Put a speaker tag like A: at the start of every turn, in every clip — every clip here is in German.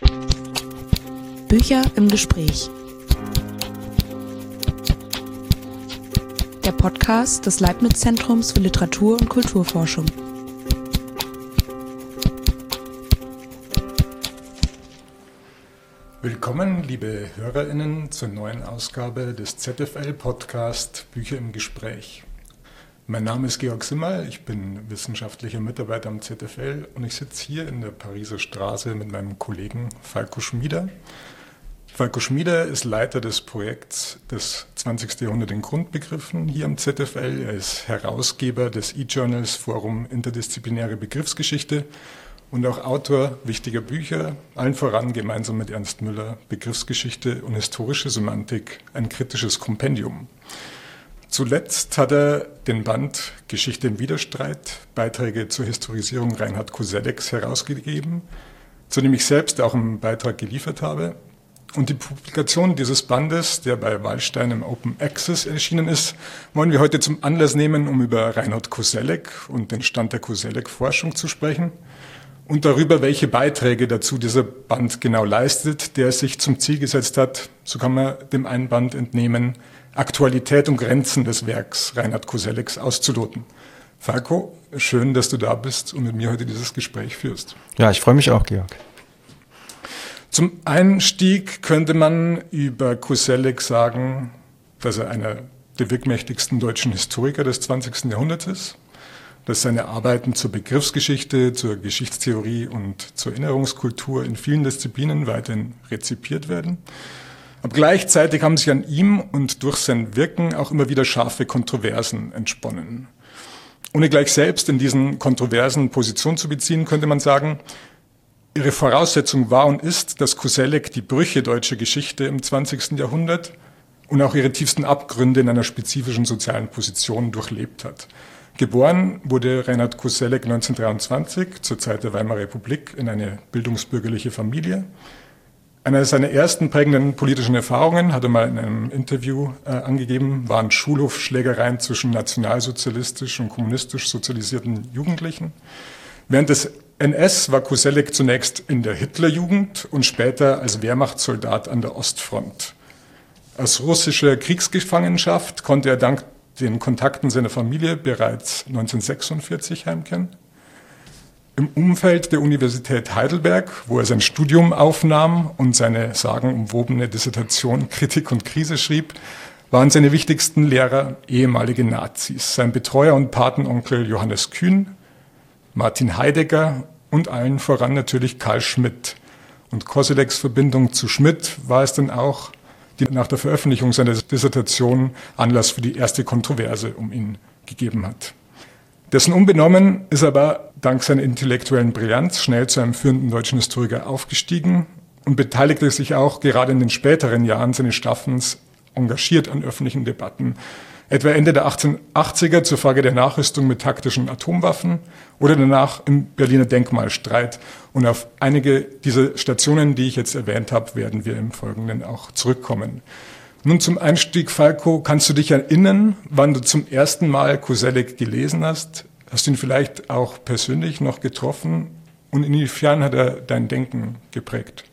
A: Bücher im Gespräch. Der Podcast des Leibniz-Zentrums für Literatur- und Kulturforschung.
B: Willkommen, liebe HörerInnen, zur neuen Ausgabe des ZFL-Podcast Bücher im Gespräch. Mein Name ist Georg Simmerl, ich bin wissenschaftlicher Mitarbeiter am ZFL und ich sitze hier in der Pariser Straße mit meinem Kollegen Falko Schmieder. Falko Schmieder ist Leiter des Projekts des 20. Jahrhundert in Grundbegriffen hier am ZFL. Er ist Herausgeber des E-Journals Forum Interdisziplinäre Begriffsgeschichte und auch Autor wichtiger Bücher, allen voran gemeinsam mit Ernst Müller Begriffsgeschichte und historische Semantik, ein kritisches Kompendium. Zuletzt hat er den Band Geschichte im Widerstreit, Beiträge zur Historisierung Reinhard Kosellecks herausgegeben, zu dem ich selbst auch einen Beitrag geliefert habe. Und die Publikation dieses Bandes, der bei Wallstein im Open Access erschienen ist, wollen wir heute zum Anlass nehmen, um über Reinhard Koselleck und den Stand der Koselleck-Forschung zu sprechen und darüber, welche Beiträge dazu dieser Band genau leistet, der es sich zum Ziel gesetzt hat, so kann man dem einen Band entnehmen, Aktualität und Grenzen des Werks Reinhard Kosellecks auszuloten. Falko, schön, dass du da bist und mit mir heute dieses Gespräch führst.
C: Ja, ich freue mich auch, Georg.
B: Zum Einstieg könnte man über Koselleck sagen, dass er einer der wirkmächtigsten deutschen Historiker des 20. Jahrhunderts ist, dass seine Arbeiten zur Begriffsgeschichte, zur Geschichtstheorie und zur Erinnerungskultur in vielen Disziplinen weiterhin rezipiert werden. Aber gleichzeitig haben sich an ihm und durch sein Wirken auch immer wieder scharfe Kontroversen entsponnen. Ohne gleich selbst in diesen Kontroversen Position zu beziehen, könnte man sagen, ihre Voraussetzung war und ist, dass Koselleck die Brüche deutscher Geschichte im 20. Jahrhundert und auch ihre tiefsten Abgründe in einer spezifischen sozialen Position durchlebt hat. Geboren wurde Reinhard Koselleck 1923, zur Zeit der Weimarer Republik, in eine bildungsbürgerliche Familie. Eine seiner ersten prägenden politischen Erfahrungen, hat er mal in einem Interview angegeben, waren Schulhofschlägereien zwischen nationalsozialistisch und kommunistisch sozialisierten Jugendlichen. Während des NS war Koselleck zunächst in der Hitlerjugend und später als Wehrmachtssoldat an der Ostfront. Aus russischer Kriegsgefangenschaft konnte er dank den Kontakten seiner Familie bereits 1946 heimkehren. Im Umfeld der Universität Heidelberg, wo er sein Studium aufnahm und seine sagenumwobene Dissertation Kritik und Krise schrieb, waren seine wichtigsten Lehrer ehemalige Nazis. Sein Betreuer und Patenonkel Johannes Kühn, Martin Heidegger und allen voran natürlich Carl Schmitt. Und Kosellecks Verbindung zu Schmitt war es dann auch, die nach der Veröffentlichung seiner Dissertation Anlass für die erste Kontroverse um ihn gegeben hat. Dessen unbenommen ist aber dank seiner intellektuellen Brillanz schnell zu einem führenden deutschen Historiker aufgestiegen und beteiligte sich auch gerade in den späteren Jahren seines Schaffens engagiert an öffentlichen Debatten, etwa Ende der 1880er zur Frage der Nachrüstung mit taktischen Atomwaffen oder danach im Berliner Denkmalstreit. Und auf einige dieser Stationen, die ich jetzt erwähnt habe, werden wir im Folgenden auch zurückkommen. Nun zum Einstieg, Falko, kannst du dich erinnern, wann du zum ersten Mal Koselleck gelesen hast? Hast du ihn vielleicht auch persönlich noch getroffen? Und inwiefern hat er dein Denken geprägt?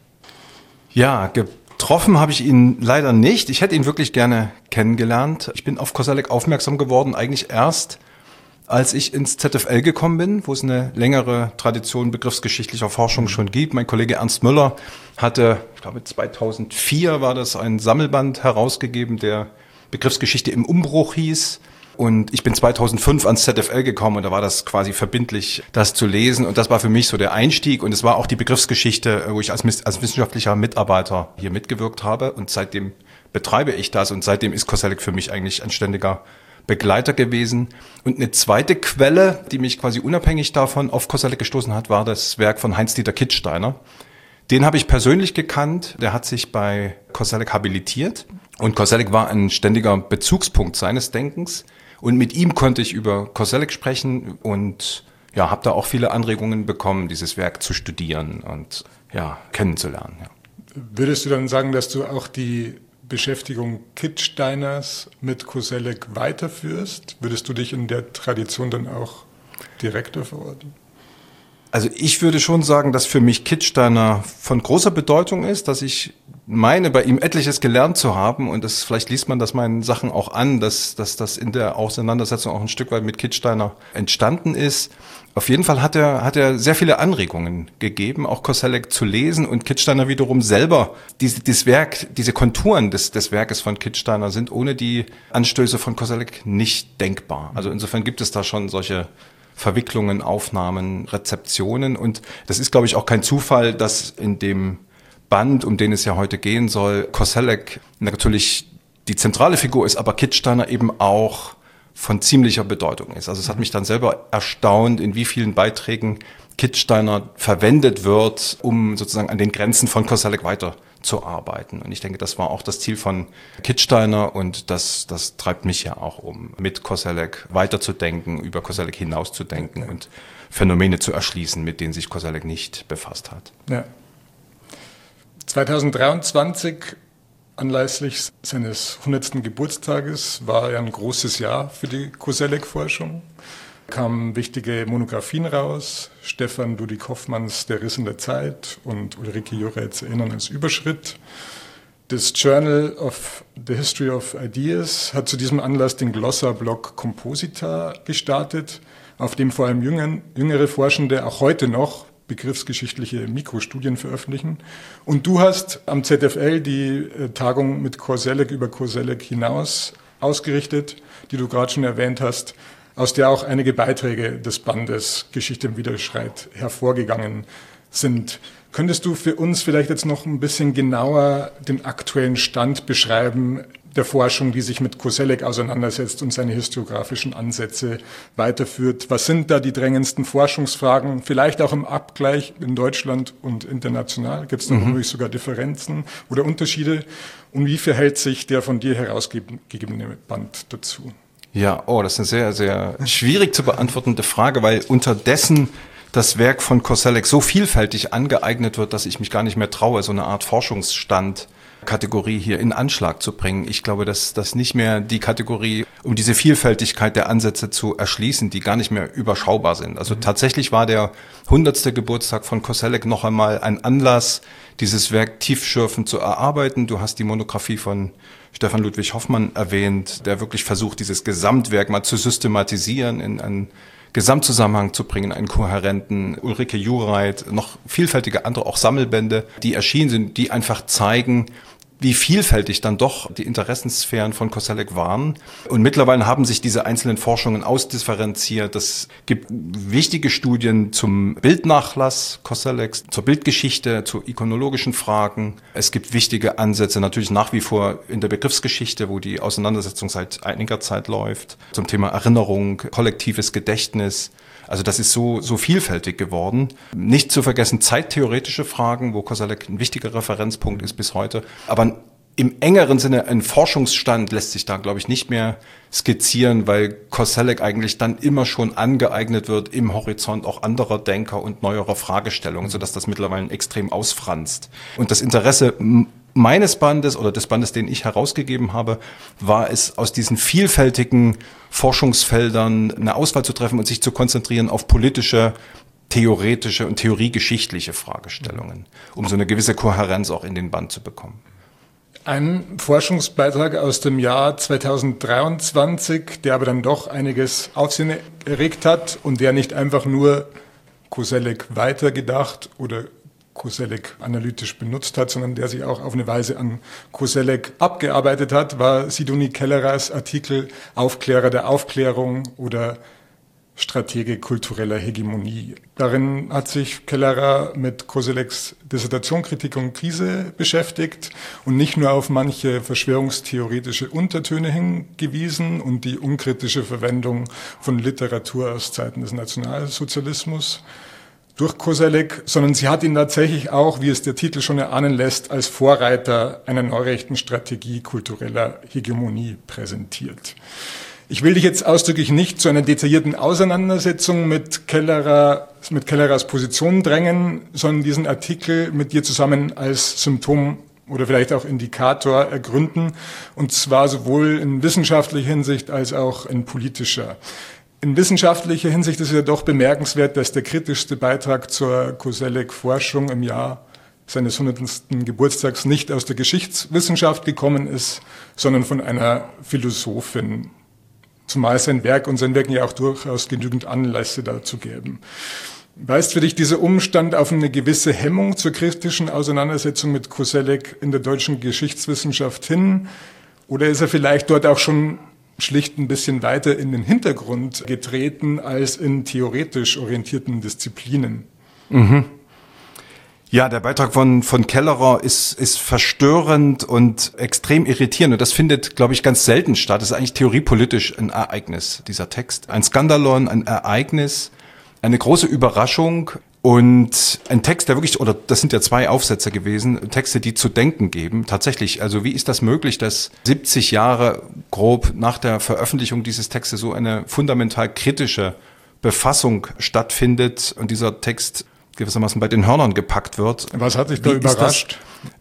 C: Ja, getroffen habe ich ihn leider nicht. Ich hätte ihn wirklich gerne kennengelernt. Ich bin auf Koselleck aufmerksam geworden, eigentlich erst, als ich ins ZFL gekommen bin, wo es eine längere Tradition begriffsgeschichtlicher Forschung schon gibt. Mein Kollege Ernst Müller hatte, ich glaube 2004 war das, ein Sammelband herausgegeben, der Begriffsgeschichte im Umbruch hieß. Und ich bin 2005 ans ZFL gekommen und da war das quasi verbindlich, das zu lesen. Und das war für mich so der Einstieg. Und es war auch die Begriffsgeschichte, wo ich als wissenschaftlicher Mitarbeiter hier mitgewirkt habe. Und seitdem betreibe ich das. Und seitdem ist Koselleck für mich eigentlich ein ständiger Begleiter gewesen. Und eine zweite Quelle, die mich quasi unabhängig davon auf Koselleck gestoßen hat, war das Werk von Heinz-Dieter Kittsteiner. Den habe ich persönlich gekannt. Der hat sich bei Koselleck habilitiert. Und Koselleck war ein ständiger Bezugspunkt seines Denkens. Und mit ihm konnte ich über Koselleck sprechen und ja, habe da auch viele Anregungen bekommen, dieses Werk zu studieren und ja, kennenzulernen. Ja.
B: Würdest du dann sagen, dass du auch die Beschäftigung Kittsteiners mit Koselleck weiterführst? Würdest du dich in der Tradition dann auch direkter verorten?
C: Also ich würde schon sagen, dass für mich Kittsteiner von großer Bedeutung ist, dass ich meine, bei ihm etliches gelernt zu haben, und das, vielleicht liest man das meinen Sachen auch an, dass das in der Auseinandersetzung auch ein Stück weit mit Kittsteiner entstanden ist. Auf jeden Fall hat er sehr viele Anregungen gegeben, auch Koselleck zu lesen, und Kittsteiner wiederum selber. Diese Konturen des Werkes von Kittsteiner sind ohne die Anstöße von Koselleck nicht denkbar. Also insofern gibt es da schon solche Verwicklungen, Aufnahmen, Rezeptionen, und das ist, glaube ich, auch kein Zufall, dass in dem Band, um den es ja heute gehen soll, Koselleck natürlich die zentrale Figur ist, aber Kittsteiner eben auch von ziemlicher Bedeutung ist. Also es hat mich dann selber erstaunt, in wie vielen Beiträgen Kittsteiner verwendet wird, um sozusagen an den Grenzen von Koselleck weiterzuarbeiten. Und ich denke, das war auch das Ziel von Kittsteiner, und das treibt mich ja auch um, mit Koselleck weiterzudenken, über Koselleck hinauszudenken und Phänomene zu erschließen, mit denen sich Koselleck nicht befasst hat.
B: Ja. 2023, anlässlich seines 100. Geburtstages, war ja ein großes Jahr für die Koselleck-Forschung. Kamen wichtige Monographien raus. Stefan Ludwig-Hoffmanns Der Riss in der Zeit und Ulrike Juretz Erinnern als Überschritt. Das Journal of the History of Ideas hat zu diesem Anlass den Glossar-Blog Composita gestartet, auf dem vor allem jüngere Forschende auch heute noch begriffsgeschichtliche Mikrostudien veröffentlichen. Und du hast am ZFL die Tagung mit Koselleck über Koselleck hinaus ausgerichtet, die du gerade schon erwähnt hast, aus der auch einige Beiträge des Bandes Geschichte im Widerstreit hervorgegangen sind. Könntest du für uns vielleicht jetzt noch ein bisschen genauer den aktuellen Stand beschreiben der Forschung, die sich mit Koselleck auseinandersetzt und seine historiografischen Ansätze weiterführt? Was sind da die drängendsten Forschungsfragen, vielleicht auch im Abgleich in Deutschland und international? Gibt es da womöglich sogar Differenzen oder Unterschiede? Und wie verhält sich der von dir herausgegebene Band dazu?
C: Ja, das ist eine sehr, sehr schwierig zu beantwortende Frage, weil unterdessen das Werk von Koselleck so vielfältig angeeignet wird, dass ich mich gar nicht mehr traue, so eine Art Forschungsstand-Kategorie hier in Anschlag zu bringen. Ich glaube, dass das nicht mehr die Kategorie, um diese Vielfältigkeit der Ansätze zu erschließen, die gar nicht mehr überschaubar sind. Also tatsächlich war der 100. Geburtstag von Koselleck noch einmal ein Anlass, dieses Werk tiefschürfend zu erarbeiten. Du hast die Monographie von Stefan Ludwig-Hoffmann erwähnt, der wirklich versucht, dieses Gesamtwerk mal zu systematisieren, in einen Gesamtzusammenhang zu bringen, einen kohärenten. Ulrike Jureit, noch vielfältige andere, auch Sammelbände, die erschienen sind, die einfach zeigen, wie vielfältig dann doch die Interessensphären von Koselleck waren. Und mittlerweile haben sich diese einzelnen Forschungen ausdifferenziert. Es gibt wichtige Studien zum Bildnachlass Kosellecks, zur Bildgeschichte, zu ikonologischen Fragen. Es gibt wichtige Ansätze natürlich nach wie vor in der Begriffsgeschichte, wo die Auseinandersetzung seit einiger Zeit läuft, zum Thema Erinnerung, kollektives Gedächtnis. Also das ist so vielfältig geworden. Nicht zu vergessen zeittheoretische Fragen, wo Koselleck ein wichtiger Referenzpunkt ist bis heute. Aber im engeren Sinne ein Forschungsstand lässt sich da, glaube ich, nicht mehr skizzieren, weil Koselleck eigentlich dann immer schon angeeignet wird im Horizont auch anderer Denker und neuerer Fragestellungen, sodass das mittlerweile extrem ausfranst. Und das Interesse meines Bandes oder des Bandes, den ich herausgegeben habe, war es, aus diesen vielfältigen Forschungsfeldern eine Auswahl zu treffen und sich zu konzentrieren auf politische, theoretische und theoriegeschichtliche Fragestellungen, um so eine gewisse Kohärenz auch in den Band zu bekommen.
B: Ein Forschungsbeitrag aus dem Jahr 2023, der aber dann doch einiges Aufsehen erregt hat und der nicht einfach nur Koselleck weitergedacht oder Koselleck analytisch benutzt hat, sondern der sich auch auf eine Weise an Koselleck abgearbeitet hat, war Sidonie Kellerers Artikel Aufklärer der Aufklärung oder Stratege kultureller Hegemonie. Darin hat sich Kellerer mit Kosellecks Dissertation Kritik und Krise beschäftigt und nicht nur auf manche verschwörungstheoretische Untertöne hingewiesen und die unkritische Verwendung von Literatur aus Zeiten des Nationalsozialismus durch Koselleck, sondern sie hat ihn tatsächlich auch, wie es der Titel schon erahnen lässt, als Vorreiter einer neurechten Strategie kultureller Hegemonie präsentiert. Ich will dich jetzt ausdrücklich nicht zu einer detaillierten Auseinandersetzung mit Kellerers Position drängen, sondern diesen Artikel mit dir zusammen als Symptom oder vielleicht auch Indikator ergründen, und zwar sowohl in wissenschaftlicher Hinsicht als auch in politischer. In wissenschaftlicher Hinsicht ist es ja doch bemerkenswert, dass der kritischste Beitrag zur Koselleck-Forschung im Jahr seines 100. Geburtstags nicht aus der Geschichtswissenschaft gekommen ist, sondern von einer Philosophin. Zumal sein Werk und sein Wirken ja auch durchaus genügend Anlässe dazu geben. Weist für dich dieser Umstand auf eine gewisse Hemmung zur kritischen Auseinandersetzung mit Koselleck in der deutschen Geschichtswissenschaft hin? Oder ist er vielleicht dort auch schon schlicht ein bisschen weiter in den Hintergrund getreten als in theoretisch orientierten Disziplinen?
C: Mhm. Ja, der Beitrag von Kellerer ist verstörend und extrem irritierend. Und das findet, glaube ich, ganz selten statt. Das ist eigentlich theoriepolitisch ein Ereignis, dieser Text. Ein Skandalon, ein Ereignis, eine große Überraschung und ein Text, der wirklich, oder das sind ja 2 Aufsätze gewesen, Texte, die zu denken geben. Tatsächlich, also wie ist das möglich, dass 70 Jahre grob nach der Veröffentlichung dieses Textes so eine fundamental kritische Befassung stattfindet und dieser Text gewissermaßen bei den Hörnern gepackt wird.
B: Was hat dich da überrascht?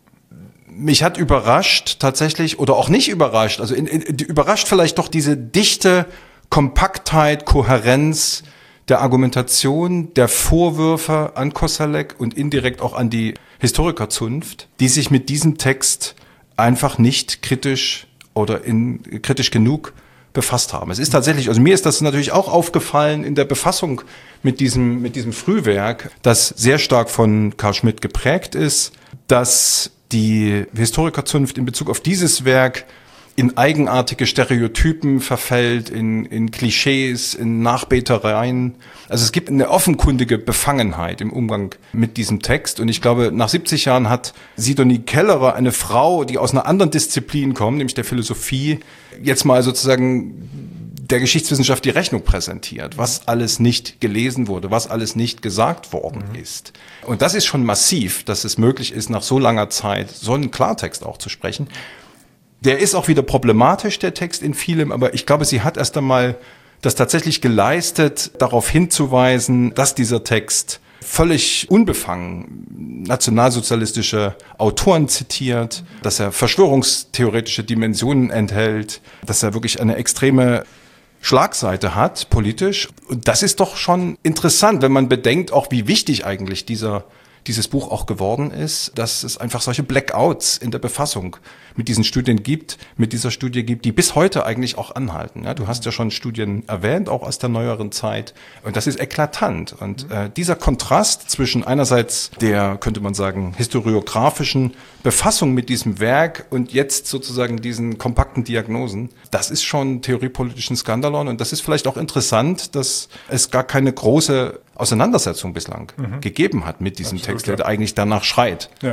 C: Mich hat überrascht tatsächlich, oder auch nicht überrascht, also überrascht vielleicht doch diese dichte Kompaktheit, Kohärenz der Argumentation, der Vorwürfe an Koselleck und indirekt auch an die Historikerzunft, die sich mit diesem Text einfach nicht kritisch oder kritisch genug befasst haben. Es ist tatsächlich, also mir ist das natürlich auch aufgefallen in der Befassung mit diesem Frühwerk, das sehr stark von Carl Schmitt geprägt ist, dass die Historikerzunft in Bezug auf dieses Werk in eigenartige Stereotypen verfällt, in Klischees, in Nachbetereien. Also es gibt eine offenkundige Befangenheit im Umgang mit diesem Text. Und ich glaube, nach 70 Jahren hat Sidonie Kellerer, eine Frau, die aus einer anderen Disziplin kommt, nämlich der Philosophie, jetzt mal sozusagen der Geschichtswissenschaft die Rechnung präsentiert, was alles nicht gelesen wurde, was alles nicht gesagt worden ist. Und das ist schon massiv, dass es möglich ist, nach so langer Zeit so einen Klartext auch zu sprechen. Der ist auch wieder problematisch, der Text in vielem, aber ich glaube, sie hat erst einmal das tatsächlich geleistet, darauf hinzuweisen, dass dieser Text völlig unbefangen nationalsozialistische Autoren zitiert, dass er verschwörungstheoretische Dimensionen enthält, dass er wirklich eine extreme Schlagseite hat, politisch. Und das ist doch schon interessant, wenn man bedenkt, auch wie wichtig eigentlich dieses Buch auch geworden ist, dass es einfach solche Blackouts in der Befassung mit diesen Studien gibt, mit dieser Studie gibt, die bis heute eigentlich auch anhalten. Ja, du hast ja schon Studien erwähnt, auch aus der neueren Zeit. Und das ist eklatant. Und dieser Kontrast zwischen einerseits der, könnte man sagen, historiografischen Befassung mit diesem Werk und jetzt sozusagen diesen kompakten Diagnosen, das ist schon theoriepolitischen Skandalon. Und das ist vielleicht auch interessant, dass es gar keine große Auseinandersetzung bislang gegeben hat mit diesem Text, der eigentlich danach schreit.
B: Ja.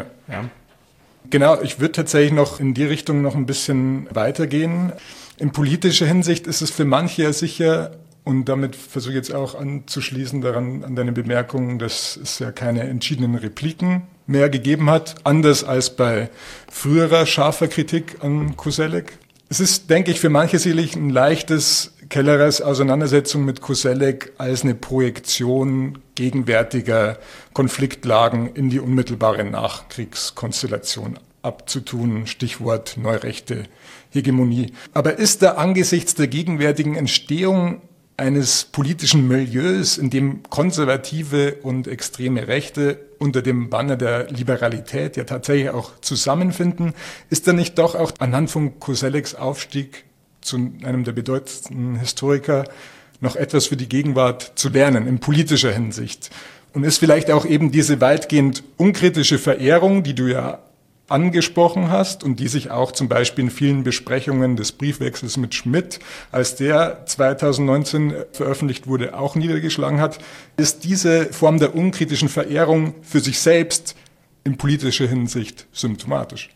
B: Genau, ich würde tatsächlich noch in die Richtung noch ein bisschen weitergehen. In politischer Hinsicht ist es für manche ja sicher, und damit versuche ich jetzt auch anzuschließen daran, an deine Bemerkung, dass es ja keine entschiedenen Repliken mehr gegeben hat, anders als bei früherer scharfer Kritik an Koselleck. Es ist, denke ich, für manche sicherlich ein leichtes, Kellerers Auseinandersetzung mit Koselleck als eine Projektion gegenwärtiger Konfliktlagen in die unmittelbare Nachkriegskonstellation abzutun, Stichwort neurechte Hegemonie. Aber ist da angesichts der gegenwärtigen Entstehung eines politischen Milieus, in dem konservative und extreme Rechte unter dem Banner der Liberalität ja tatsächlich auch zusammenfinden, ist da nicht doch auch anhand von Kosellecks Aufstieg zu einem der bedeutendsten Historiker noch etwas für die Gegenwart zu lernen in politischer Hinsicht? Und ist vielleicht auch eben diese weitgehend unkritische Verehrung, die du ja angesprochen hast und die sich auch zum Beispiel in vielen Besprechungen des Briefwechsels mit Schmitt, als der 2019 veröffentlicht wurde, auch niedergeschlagen hat, ist diese Form der unkritischen Verehrung für sich selbst in politischer Hinsicht symptomatisch?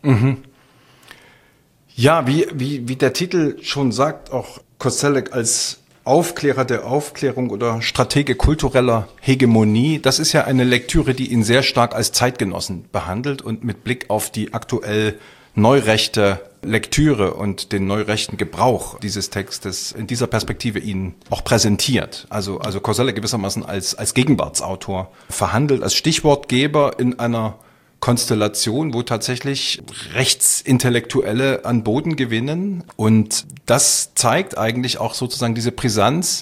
C: Ja, wie der Titel schon sagt, auch Koselleck als Aufklärer der Aufklärung oder Stratege kultureller Hegemonie, das ist ja eine Lektüre, die ihn sehr stark als Zeitgenossen behandelt und mit Blick auf die aktuell neurechte Lektüre und den neurechten Gebrauch dieses Textes in dieser Perspektive ihn auch präsentiert. Also Koselleck gewissermaßen als Gegenwartsautor verhandelt, als Stichwortgeber in einer Konstellation, wo tatsächlich Rechtsintellektuelle an Boden gewinnen. Und das zeigt eigentlich auch sozusagen diese Brisanz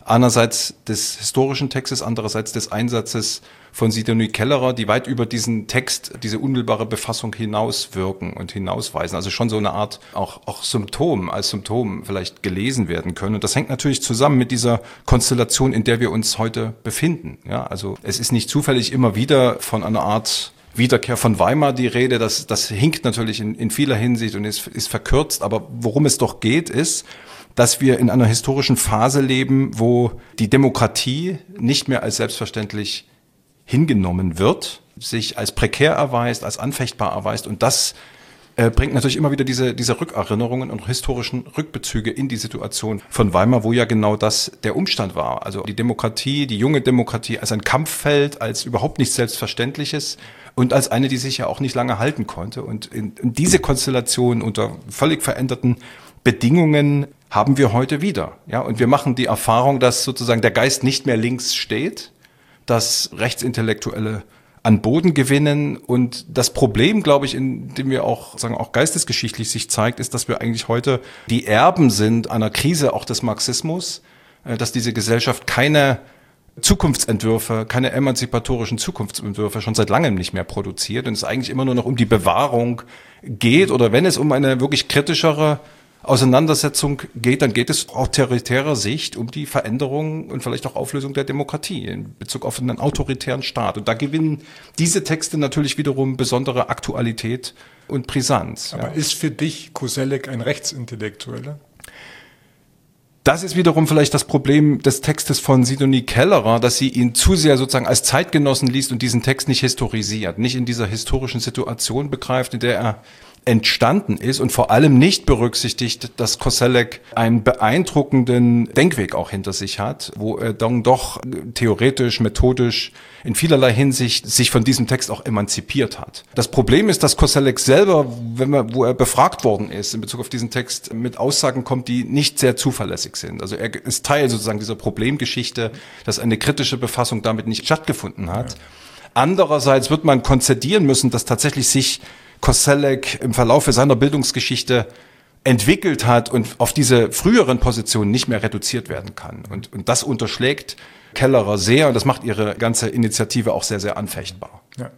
C: einerseits des historischen Textes, andererseits des Einsatzes von Sidonie Kellerer, die weit über diesen Text, diese unmittelbare Befassung hinauswirken und hinausweisen. Also schon so eine Art auch als Symptom vielleicht gelesen werden können. Und das hängt natürlich zusammen mit dieser Konstellation, in der wir uns heute befinden. Ja, also es ist nicht zufällig immer wieder von einer Art Wiederkehr von Weimar die Rede. Das hinkt natürlich in vieler Hinsicht und ist verkürzt. Aber worum es doch geht, ist, dass wir in einer historischen Phase leben, wo die Demokratie nicht mehr als selbstverständlich hingenommen wird, sich als prekär erweist, als anfechtbar erweist. Und das bringt natürlich immer wieder diese Rückerinnerungen und historischen Rückbezüge in die Situation von Weimar, wo ja genau das der Umstand war. Also die Demokratie, die junge Demokratie als ein Kampffeld, als überhaupt nichts Selbstverständliches und als eine, die sich ja auch nicht lange halten konnte. Und in diese Konstellation unter völlig veränderten Bedingungen haben wir heute wieder. Ja, und wir machen die Erfahrung, dass sozusagen der Geist nicht mehr links steht, dass Rechtsintellektuelle an Boden gewinnen. Und das Problem, glaube ich, in dem wir auch geistesgeschichtlich sich zeigt, ist, dass wir eigentlich heute die Erben sind einer Krise auch des Marxismus, dass diese Gesellschaft keine Zukunftsentwürfe, keine emanzipatorischen Zukunftsentwürfe schon seit langem nicht mehr produziert und es eigentlich immer nur noch um die Bewahrung geht oder wenn es um eine wirklich kritischere Auseinandersetzung geht, dann geht es aus autoritärer Sicht um die Veränderung und vielleicht auch Auflösung der Demokratie in Bezug auf einen autoritären Staat. Und da gewinnen diese Texte natürlich wiederum besondere Aktualität und Brisanz.
B: Aber ist für dich Koselleck ein Rechtsintellektueller?
C: Das ist wiederum vielleicht das Problem des Textes von Sidonie Kellerer, dass sie ihn zu sehr sozusagen als Zeitgenossen liest und diesen Text nicht historisiert, nicht in dieser historischen Situation begreift, in der er entstanden ist und vor allem nicht berücksichtigt, dass Koselleck einen beeindruckenden Denkweg auch hinter sich hat, wo er dann doch theoretisch, methodisch in vielerlei Hinsicht sich von diesem Text auch emanzipiert hat. Das Problem ist, dass Koselleck selber, wo er befragt worden ist in Bezug auf diesen Text, mit Aussagen kommt, die nicht sehr zuverlässig sind. Also er ist Teil sozusagen dieser Problemgeschichte, dass eine kritische Befassung damit nicht stattgefunden hat. Ja. Andererseits wird man konzedieren müssen, dass tatsächlich sich Koselleck im Verlaufe seiner Bildungsgeschichte entwickelt hat und auf diese früheren Positionen nicht mehr reduziert werden kann. Und das unterschlägt Kellerer sehr und das macht ihre ganze Initiative auch sehr, sehr anfechtbar.
B: Ja.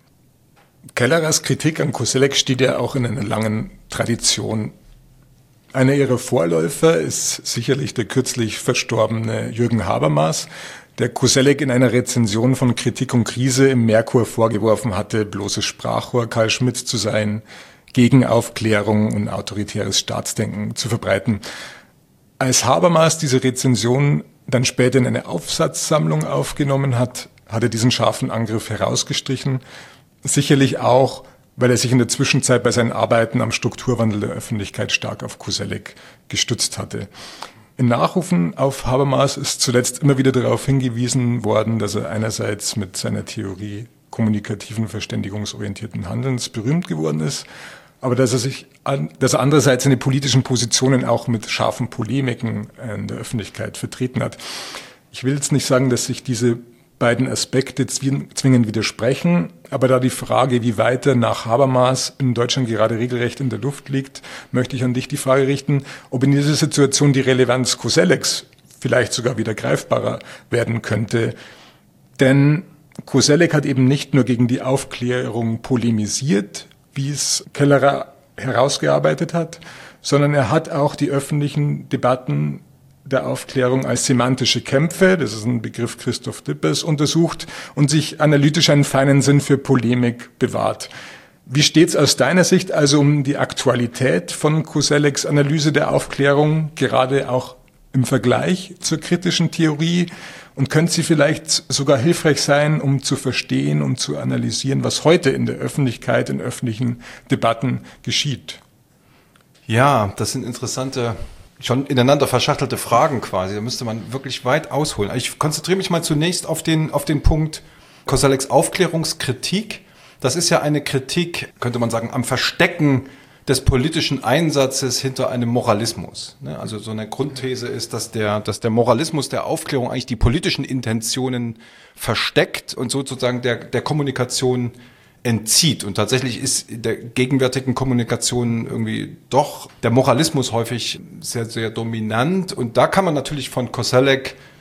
B: Kellerers Kritik an Koselleck steht ja auch in einer langen Tradition. Einer ihrer Vorläufer ist sicherlich der kürzlich verstorbene Jürgen Habermas, der Koselleck in einer Rezension von Kritik und Krise im Merkur vorgeworfen hatte, bloßes Sprachrohr Karl Schmitts zu sein, gegen Aufklärung und autoritäres Staatsdenken zu verbreiten. Als Habermas diese Rezension dann später in eine Aufsatzsammlung aufgenommen hat, hat er diesen scharfen Angriff herausgestrichen. Sicherlich auch, weil er sich in der Zwischenzeit bei seinen Arbeiten am Strukturwandel der Öffentlichkeit stark auf Koselleck gestützt hatte. In Nachrufen auf Habermas ist zuletzt immer wieder darauf hingewiesen worden, dass er einerseits mit seiner Theorie kommunikativen, verständigungsorientierten Handelns berühmt geworden ist, aber dass er andererseits seine politischen Positionen auch mit scharfen Polemiken in der Öffentlichkeit vertreten hat. Ich will jetzt nicht sagen, dass sich diese beiden Aspekte zwingend widersprechen, aber da die Frage, wie weiter nach Habermas in Deutschland gerade regelrecht in der Luft liegt, möchte ich an dich die Frage richten, ob in dieser Situation die Relevanz Kosellecks vielleicht sogar wieder greifbarer werden könnte. Denn Koselleck hat eben nicht nur gegen die Aufklärung polemisiert, wie es Kellerer herausgearbeitet hat, sondern er hat auch die öffentlichen Debatten der Aufklärung als semantische Kämpfe, das ist ein Begriff Christoph Dippers, untersucht und sich analytisch einen feinen Sinn für Polemik bewahrt. Wie steht's aus deiner Sicht also um die Aktualität von Kosellecks Analyse der Aufklärung, gerade auch im Vergleich zur kritischen Theorie? Und könnte sie vielleicht sogar hilfreich sein, um zu verstehen und zu analysieren, was heute in der Öffentlichkeit, in öffentlichen Debatten geschieht?
C: Ja, das sind interessante, schon ineinander verschachtelte Fragen quasi. Da müsste man wirklich weit ausholen. Ich konzentriere mich mal zunächst auf den Punkt Kosellecks Aufklärungskritik. Das ist ja eine Kritik, könnte man sagen, am Verstecken des politischen Einsatzes hinter einem Moralismus. Also so eine Grundthese ist, dass der Moralismus der Aufklärung eigentlich die politischen Intentionen versteckt und sozusagen der Kommunikation entzieht. Und tatsächlich ist in der gegenwärtigen Kommunikation irgendwie doch der Moralismus häufig sehr, sehr dominant. Und da kann man natürlich von Koselleck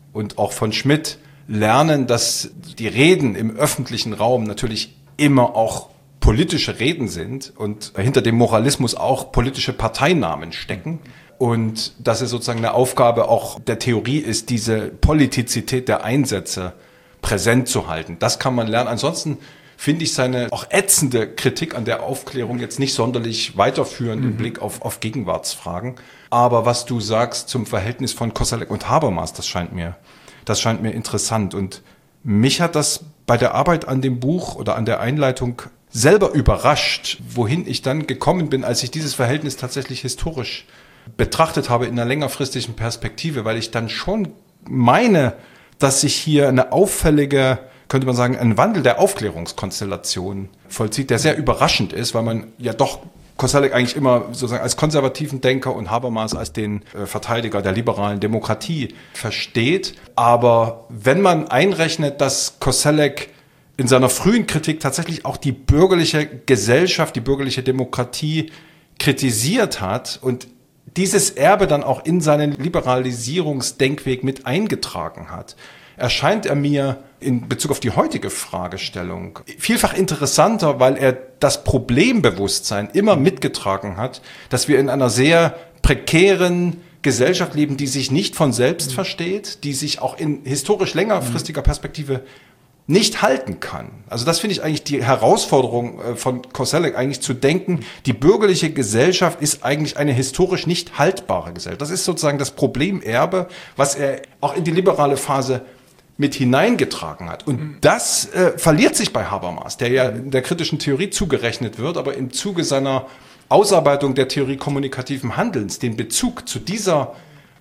C: und auch von Schmidt lernen, dass die Reden im öffentlichen Raum natürlich immer auch politische Reden sind und hinter dem Moralismus auch politische Parteinamen stecken. Und dass es sozusagen eine Aufgabe auch der Theorie ist, diese Politizität der Einsätze präsent zu halten. Das kann man lernen. Ansonsten finde ich seine auch ätzende Kritik an der Aufklärung jetzt nicht sonderlich weiterführend im Blick auf Gegenwartsfragen. Aber was du sagst zum Verhältnis von Koselleck und Habermas, das scheint mir interessant. Und mich hat das bei der Arbeit an dem Buch oder an der Einleitung selber überrascht, wohin ich dann gekommen bin, als ich dieses Verhältnis tatsächlich historisch betrachtet habe in einer längerfristigen Perspektive, weil ich dann schon meine, dass sich hier eine auffällige, könnte man sagen, ein Wandel der Aufklärungskonstellation vollzieht, der sehr überraschend ist, weil man ja doch Koselleck eigentlich immer sozusagen als konservativen Denker und Habermas als den Verteidiger der liberalen Demokratie versteht. Aber wenn man einrechnet, dass Koselleck in seiner frühen Kritik tatsächlich auch die bürgerliche Gesellschaft, die bürgerliche Demokratie kritisiert hat und dieses Erbe dann auch in seinen Liberalisierungsdenkweg mit eingetragen hat, erscheint er mir in Bezug auf die heutige Fragestellung vielfach interessanter, weil er das Problembewusstsein immer mitgetragen hat, dass wir in einer sehr prekären Gesellschaft leben, die sich nicht von selbst versteht, die sich auch in historisch längerfristiger Perspektive nicht halten kann. Also das finde ich eigentlich die Herausforderung von Koselleck, eigentlich zu denken, die bürgerliche Gesellschaft ist eigentlich eine historisch nicht haltbare Gesellschaft. Das ist sozusagen das Problemerbe, was er auch in die liberale Phase mit hineingetragen hat. Und das verliert sich bei Habermas, der ja in der kritischen Theorie zugerechnet wird, aber im Zuge seiner Ausarbeitung der Theorie kommunikativen Handelns den Bezug zu dieser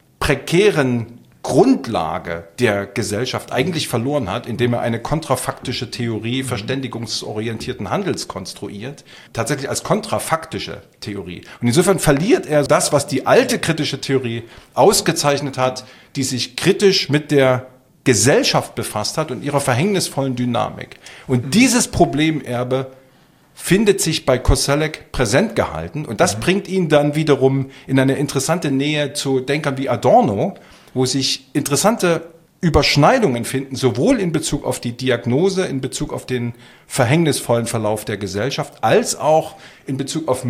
C: prekären Grundlage der Gesellschaft eigentlich verloren hat, indem er eine kontrafaktische Theorie verständigungsorientierten Handels konstruiert, tatsächlich als kontrafaktische Theorie. Und insofern verliert er das, was die alte kritische Theorie ausgezeichnet hat, die sich kritisch mit der Gesellschaft befasst hat und ihrer verhängnisvollen Dynamik. Und dieses Problemerbe findet sich bei Koselleck präsent gehalten und das bringt ihn dann wiederum in eine interessante Nähe zu Denkern wie Adorno, wo sich interessante Überschneidungen finden, sowohl in Bezug auf die Diagnose, in Bezug auf den verhängnisvollen Verlauf der Gesellschaft, als auch in Bezug auf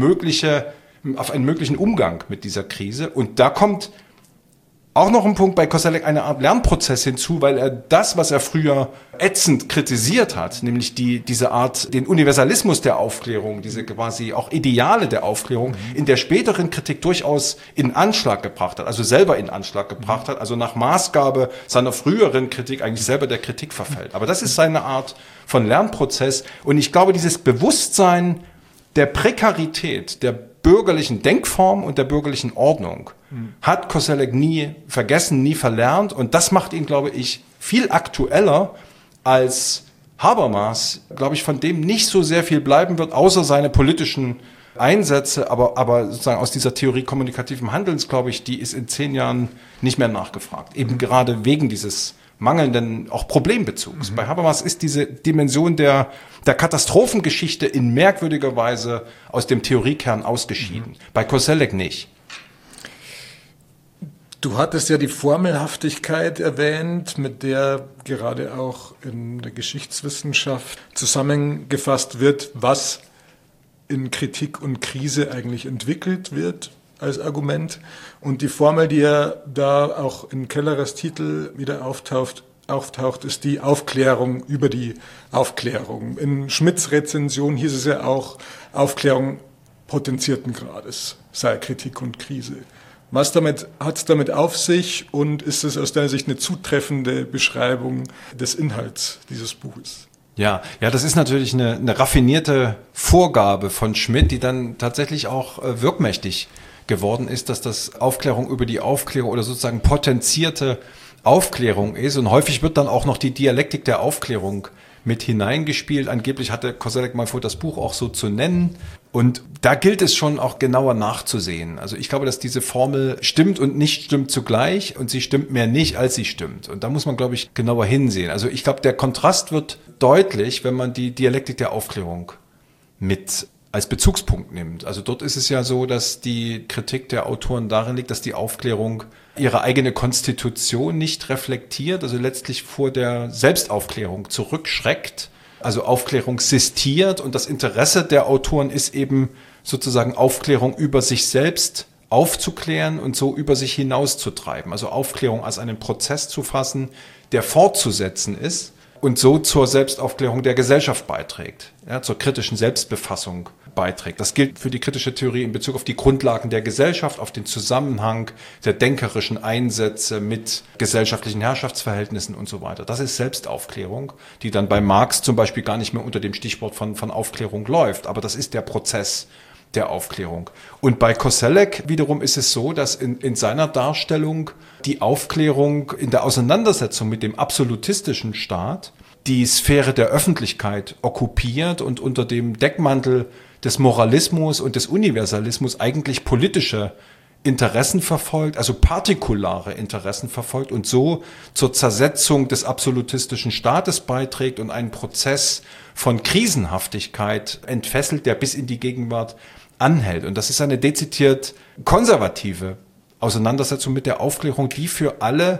C: einen möglichen Umgang mit dieser Krise. Und da kommt auch noch ein Punkt bei Koselleck, eine Art Lernprozess hinzu, weil er das, was er früher ätzend kritisiert hat, nämlich diese Art, den Universalismus der Aufklärung, diese quasi auch Ideale der Aufklärung, in der späteren Kritik durchaus in Anschlag gebracht hat, also selber in Anschlag gebracht hat, also nach Maßgabe seiner früheren Kritik eigentlich selber der Kritik verfällt. Aber das ist seine Art von Lernprozess und ich glaube, dieses Bewusstsein der Prekarität, der bürgerlichen Denkform und der bürgerlichen Ordnung hat Koselleck nie vergessen, nie verlernt. Und das macht ihn, glaube ich, viel aktueller als Habermas, glaube ich, von dem nicht so sehr viel bleiben wird, außer seine politischen Einsätze. Aber sozusagen aus dieser Theorie kommunikativen Handelns, glaube ich, die ist in 10 Jahren nicht mehr nachgefragt. Eben gerade wegen dieses mangelnden auch Problembezugs. Bei Habermas ist diese Dimension der Katastrophengeschichte in merkwürdiger Weise aus dem Theoriekern ausgeschieden. Bei Koselleck nicht.
B: Du hattest ja die Formelhaftigkeit erwähnt, mit der gerade auch in der Geschichtswissenschaft zusammengefasst wird, was in Kritik und Krise eigentlich entwickelt wird als Argument. Und die Formel, die ja da auch in Kellerers Titel wieder auftaucht, ist die Aufklärung über die Aufklärung. In Schmidts Rezension hieß es ja auch, Aufklärung potenzierten Grades sei Kritik und Krise. Was hat es damit auf sich und ist es aus deiner Sicht eine zutreffende Beschreibung des Inhalts dieses Buches?
C: Ja, das ist natürlich eine raffinierte Vorgabe von Schmidt, die dann tatsächlich auch wirkmächtig geworden ist, dass das Aufklärung über die Aufklärung oder sozusagen potenzierte Aufklärung ist. Und häufig wird dann auch noch die Dialektik der Aufklärung mit hineingespielt. Angeblich hatte Koselleck mal vor, das Buch auch so zu nennen. Und da gilt es schon auch genauer nachzusehen. Also ich glaube, dass diese Formel stimmt und nicht stimmt zugleich und sie stimmt mehr nicht, als sie stimmt. Und da muss man, glaube ich, genauer hinsehen. Also ich glaube, der Kontrast wird deutlich, wenn man die Dialektik der Aufklärung mit als Bezugspunkt nimmt. Also dort ist es ja so, dass die Kritik der Autoren darin liegt, dass die Aufklärung ihre eigene Konstitution nicht reflektiert, also letztlich vor der Selbstaufklärung zurückschreckt, also Aufklärung sistiert, und das Interesse der Autoren ist eben sozusagen Aufklärung über sich selbst aufzuklären und so über sich hinauszutreiben. Also Aufklärung als einen Prozess zu fassen, der fortzusetzen ist und so zur Selbstaufklärung der Gesellschaft beiträgt, ja, zur kritischen Selbstbefassung beiträgt. Das gilt für die kritische Theorie in Bezug auf die Grundlagen der Gesellschaft, auf den Zusammenhang der denkerischen Einsätze mit gesellschaftlichen Herrschaftsverhältnissen und so weiter. Das ist Selbstaufklärung, die dann bei Marx zum Beispiel gar nicht mehr unter dem Stichwort von Aufklärung läuft. Aber das ist der Prozess der Aufklärung. Und bei Koselleck wiederum ist es so, dass in seiner Darstellung die Aufklärung in der Auseinandersetzung mit dem absolutistischen Staat die Sphäre der Öffentlichkeit okkupiert und unter dem Deckmantel des Moralismus und des Universalismus eigentlich politische Interessen verfolgt, also partikulare Interessen verfolgt und so zur Zersetzung des absolutistischen Staates beiträgt und einen Prozess von Krisenhaftigkeit entfesselt, der bis in die Gegenwart anhält. Und das ist eine dezidiert konservative Auseinandersetzung mit der Aufklärung, die für alle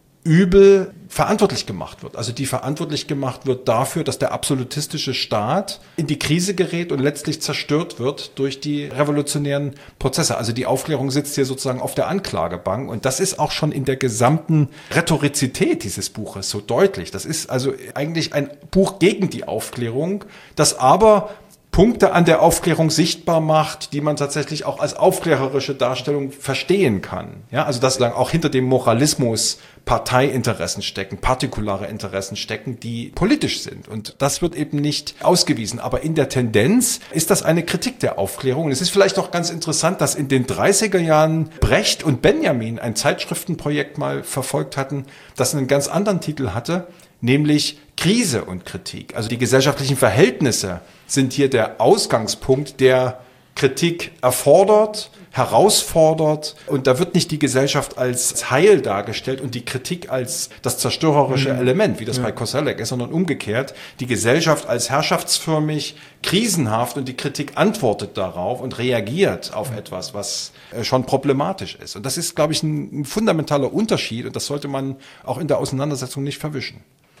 C: Übel verantwortlich gemacht wird. Also die verantwortlich gemacht wird dafür, dass der absolutistische Staat in die Krise gerät und letztlich zerstört wird durch die revolutionären Prozesse. Also die Aufklärung sitzt hier sozusagen auf der Anklagebank, und das ist auch schon in der gesamten Rhetorizität dieses Buches so deutlich. Das ist also eigentlich ein Buch gegen die Aufklärung, das aber Punkte an der Aufklärung sichtbar macht, die man tatsächlich auch als aufklärerische Darstellung verstehen kann. Ja, also dass auch hinter dem Moralismus Parteiinteressen stecken, partikulare Interessen stecken, die politisch sind. Und das wird eben nicht ausgewiesen. Aber in der Tendenz ist das eine Kritik der Aufklärung. Und es ist vielleicht auch ganz interessant, dass in den 30er Jahren Brecht und Benjamin ein Zeitschriftenprojekt mal verfolgt hatten, das einen ganz anderen Titel hatte, nämlich Krise und Kritik. Also die gesellschaftlichen Verhältnisse sind hier der Ausgangspunkt, der Kritik erfordert, herausfordert, und da wird nicht die Gesellschaft als Heil dargestellt und die Kritik als das zerstörerische Element, wie das bei Koselleck ist, sondern umgekehrt, die Gesellschaft als herrschaftsförmig, krisenhaft, und die Kritik antwortet darauf und reagiert auf etwas, was schon problematisch ist. Und das ist, glaube ich, ein fundamentaler Unterschied, und das sollte man auch in der Auseinandersetzung nicht verwischen.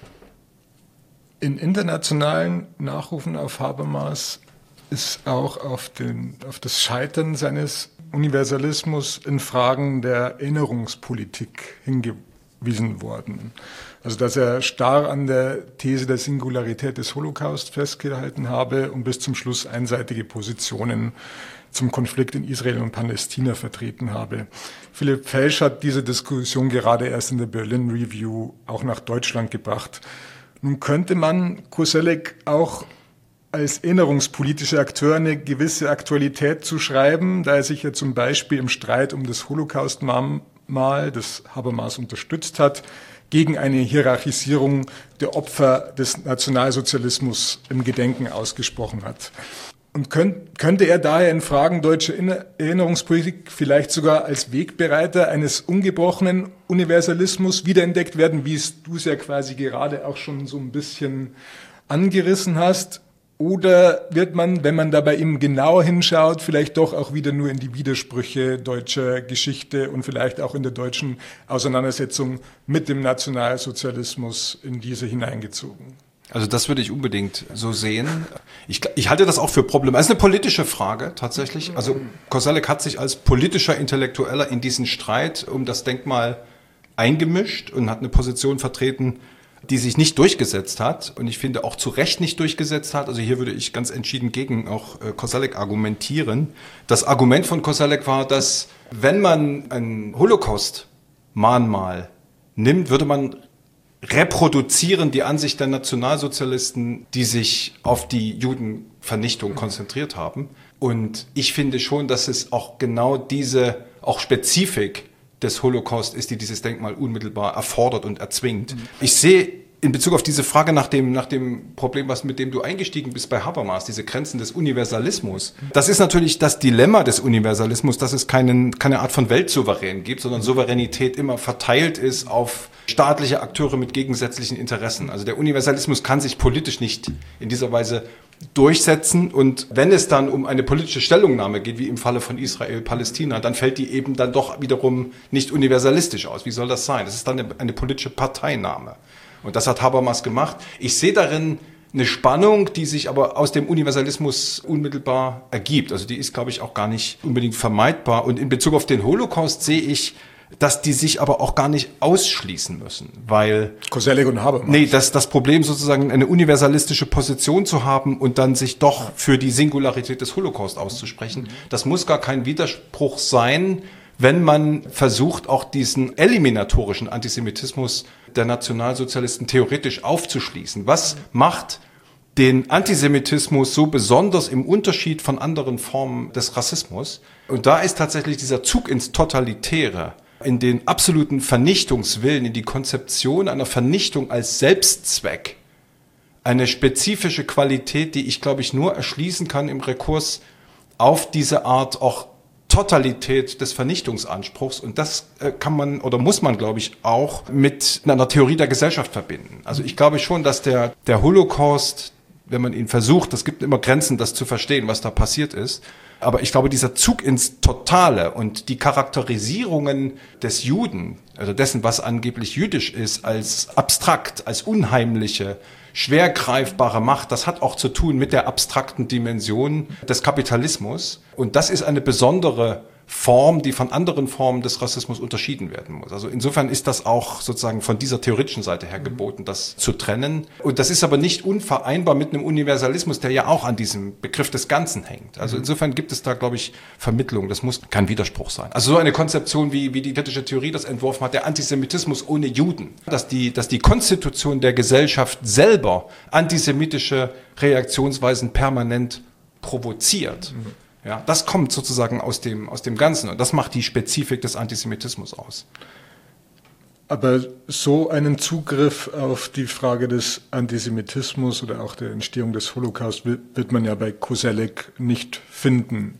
B: In internationalen Nachrufen auf Habermas ist auch auf das Scheitern seines Universalismus in Fragen der Erinnerungspolitik hingewiesen worden. Also dass er starr an der These der Singularität des Holocaust festgehalten habe und bis zum Schluss einseitige Positionen zum Konflikt in Israel und Palästina vertreten habe. Philipp Felsch hat diese Diskussion gerade erst in der Berlin Review auch nach Deutschland gebracht. Nun könnte man Koselleck auch als erinnerungspolitischer Akteur eine gewisse Aktualität zuschreiben, da er sich ja zum Beispiel im Streit um das Holocaust-Mahnmal, das Habermas unterstützt hat, gegen eine Hierarchisierung der Opfer des Nationalsozialismus im Gedenken ausgesprochen hat. Und könnte er daher in Fragen deutscher Erinnerungspolitik vielleicht sogar als Wegbereiter eines ungebrochenen Universalismus wiederentdeckt werden, wie du es ja quasi gerade auch schon so ein bisschen angerissen hast? Oder wird man, wenn man da bei ihm genauer hinschaut, vielleicht doch auch wieder nur in die Widersprüche deutscher Geschichte und vielleicht auch in der deutschen Auseinandersetzung mit dem Nationalsozialismus in diese hineingezogen?
C: Also das würde ich unbedingt so sehen. Ich halte das auch für problematisch. Es ist eine politische Frage tatsächlich. Also Koselleck hat sich als politischer Intellektueller in diesen Streit um das Denkmal eingemischt und hat eine Position vertreten, die sich nicht durchgesetzt hat und ich finde auch zu Recht nicht durchgesetzt hat. Also hier würde ich ganz entschieden gegen auch Koselleck argumentieren. Das Argument von Koselleck war, dass wenn man ein Holocaust-Mahnmal nimmt, würde man reproduzieren die Ansicht der Nationalsozialisten, die sich auf die Judenvernichtung konzentriert haben. Und ich finde schon, dass es auch genau diese, auch Spezifik des Holocaust ist, die dieses Denkmal unmittelbar erfordert und erzwingt. Ich sehe in Bezug auf diese Frage nach dem Problem, mit dem du eingestiegen bist bei Habermas, diese Grenzen des Universalismus. Das ist natürlich das Dilemma des Universalismus, dass es keine Art von Weltsouverän gibt, sondern Souveränität immer verteilt ist auf staatliche Akteure mit gegensätzlichen Interessen. Also der Universalismus kann sich politisch nicht in dieser Weise durchsetzen. Und wenn es dann um eine politische Stellungnahme geht, wie im Falle von Israel-Palästina, dann fällt die eben dann doch wiederum nicht universalistisch aus. Wie soll das sein? Das ist dann eine politische Parteinahme. Und das hat Habermas gemacht. Ich sehe darin eine Spannung, die sich aber aus dem Universalismus unmittelbar ergibt. Also die ist, glaube ich, auch gar nicht unbedingt vermeidbar. Und in Bezug auf den Holocaust sehe ich, dass die sich aber auch gar nicht ausschließen müssen, weil
B: Koselleck und Habermas.
C: Nee, das Problem sozusagen eine universalistische Position zu haben und dann sich doch für die Singularität des Holocaust auszusprechen, das muss gar kein Widerspruch sein, wenn man versucht, auch diesen eliminatorischen Antisemitismus der Nationalsozialisten theoretisch aufzuschließen. Was macht den Antisemitismus so besonders im Unterschied von anderen Formen des Rassismus? Und da ist tatsächlich dieser Zug ins Totalitäre, in den absoluten Vernichtungswillen, in die Konzeption einer Vernichtung als Selbstzweck, eine spezifische Qualität, die ich, glaube ich, nur erschließen kann im Rekurs auf diese Art auch Totalität des Vernichtungsanspruchs. Und das kann man oder muss man, glaube ich, auch mit einer Theorie der Gesellschaft verbinden. Also ich glaube schon, dass der Holocaust, wenn man ihn versucht, es gibt immer Grenzen, das zu verstehen, was da passiert ist, aber ich glaube, dieser Zug ins Totale und die Charakterisierungen des Juden, also dessen, was angeblich jüdisch ist, als abstrakt, als unheimliche, schwer greifbare Macht, das hat auch zu tun mit der abstrakten Dimension des Kapitalismus. Und das ist eine besondere Form, die von anderen Formen des Rassismus unterschieden werden muss. Also insofern ist das auch sozusagen von dieser theoretischen Seite her geboten, das zu trennen. Und das ist aber nicht unvereinbar mit einem Universalismus, der ja auch an diesem Begriff des Ganzen hängt. Also insofern gibt es da, glaube ich, Vermittlung. Das muss kein Widerspruch sein. Also so eine Konzeption, wie die kritische Theorie das entworfen hat, der Antisemitismus ohne Juden, dass die Konstitution der Gesellschaft selber antisemitische Reaktionsweisen permanent provoziert. Ja, das kommt sozusagen aus dem Ganzen und das macht die Spezifik des Antisemitismus aus.
B: Aber so einen Zugriff auf die Frage des Antisemitismus oder auch der Entstehung des Holocaust wird man ja bei Koselleck nicht finden.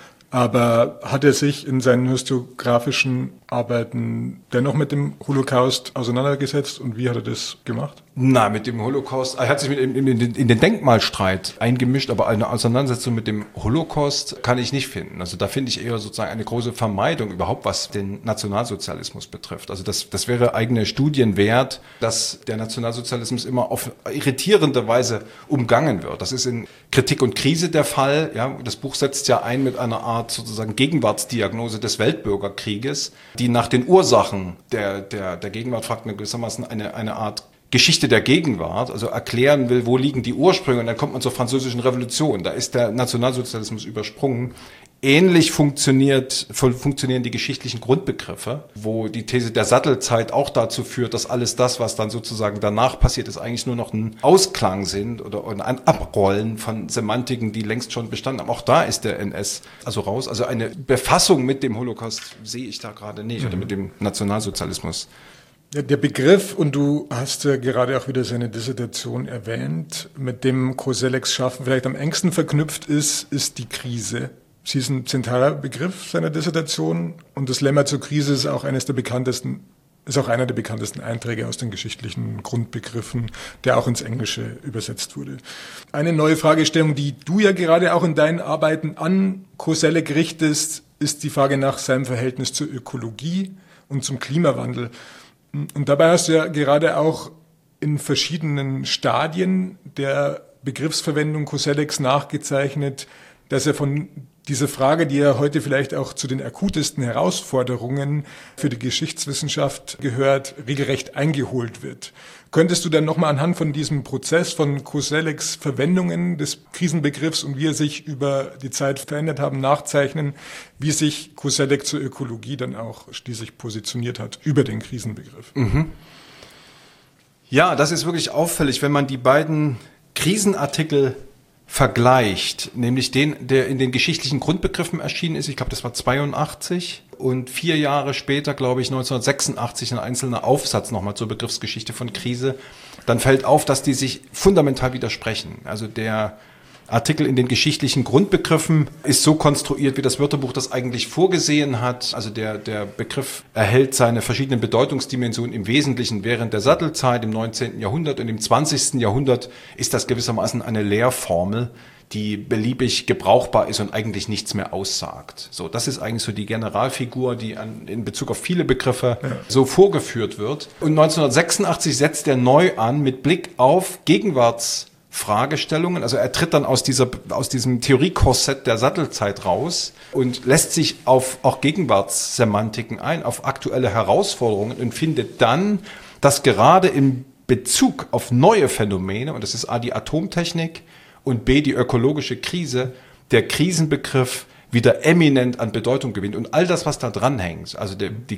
B: Aber hat er sich in seinen historiografischen Arbeiten dennoch mit dem Holocaust auseinandergesetzt und wie hat er das gemacht?
C: Na, mit dem Holocaust, er hat sich in den Denkmalstreit eingemischt, aber eine Auseinandersetzung mit dem Holocaust kann ich nicht finden. Also da finde ich eher sozusagen eine große Vermeidung überhaupt, was den Nationalsozialismus betrifft. Also das wäre eigene Studien wert, dass der Nationalsozialismus immer auf irritierende Weise umgangen wird. Das ist in Kritik und Krise der Fall. Ja, das Buch setzt ja ein mit einer Art sozusagen Gegenwartsdiagnose des Weltbürgerkrieges, die nach den Ursachen der Gegenwart fragt, gewissermaßen eine Art Geschichte der Gegenwart, also erklären will, wo liegen die Ursprünge, und dann kommt man zur Französischen Revolution. Da ist der Nationalsozialismus übersprungen. Ähnlich funktionieren die geschichtlichen Grundbegriffe, wo die These der Sattelzeit auch dazu führt, dass alles das, was dann sozusagen danach passiert ist, eigentlich nur noch ein Ausklang sind oder ein Abrollen von Semantiken, die längst schon bestanden haben. Auch da ist der NS also raus. Also eine Befassung mit dem Holocaust sehe ich da gerade nicht oder mit dem Nationalsozialismus.
B: Ja, der Begriff, und du hast ja gerade auch wieder seine Dissertation erwähnt, mit dem Kosellecks Schaffen vielleicht am engsten verknüpft ist die Krise. Sie ist ein zentraler Begriff seiner Dissertation und das Lemma zur Krise ist auch einer der bekanntesten Einträge aus den geschichtlichen Grundbegriffen, der auch ins Englische übersetzt wurde. Eine neue Fragestellung, die du ja gerade auch in deinen Arbeiten an Koselleck richtest, ist die Frage nach seinem Verhältnis zur Ökologie und zum Klimawandel. Und dabei hast du ja gerade auch in verschiedenen Stadien der Begriffsverwendung Kosellecks nachgezeichnet, dass er von dieser Frage, die ja heute vielleicht auch zu den akutesten Herausforderungen für die Geschichtswissenschaft gehört, regelrecht eingeholt wird. Könntest du dann nochmal anhand von diesem Prozess von Kosellecks Verwendungen des Krisenbegriffs und wie er sich über die Zeit verändert haben, nachzeichnen, wie sich Koselleck zur Ökologie dann auch schließlich positioniert hat über den Krisenbegriff?
C: Mhm. Ja, das ist wirklich auffällig, wenn man die beiden Krisenartikel vergleicht, nämlich den, der in den geschichtlichen Grundbegriffen erschienen ist, ich glaube, das war 82 und 4 Jahre später, glaube ich, 1986, ein einzelner Aufsatz nochmal zur Begriffsgeschichte von Krise, dann fällt auf, dass die sich fundamental widersprechen. Also der Artikel in den geschichtlichen Grundbegriffen ist so konstruiert, wie das Wörterbuch das eigentlich vorgesehen hat. Also der Begriff erhält seine verschiedenen Bedeutungsdimensionen im Wesentlichen während der Sattelzeit im 19. Jahrhundert und im 20. Jahrhundert ist das gewissermaßen eine Lehrformel, die beliebig gebrauchbar ist und eigentlich nichts mehr aussagt. So, das ist eigentlich so die Generalfigur, die in Bezug auf viele Begriffe so vorgeführt wird. Und 1986 setzt er neu an mit Blick auf Gegenwartsfragestellungen. Also er tritt dann aus diesem Theoriekorsett der Sattelzeit raus und lässt sich auf auch Gegenwartssemantiken ein, auf aktuelle Herausforderungen und findet dann, dass gerade in Bezug auf neue Phänomene, und das ist A, die Atomtechnik und B, die ökologische Krise, der Krisenbegriff wieder eminent an Bedeutung gewinnt. Und all das, was da dranhängt, also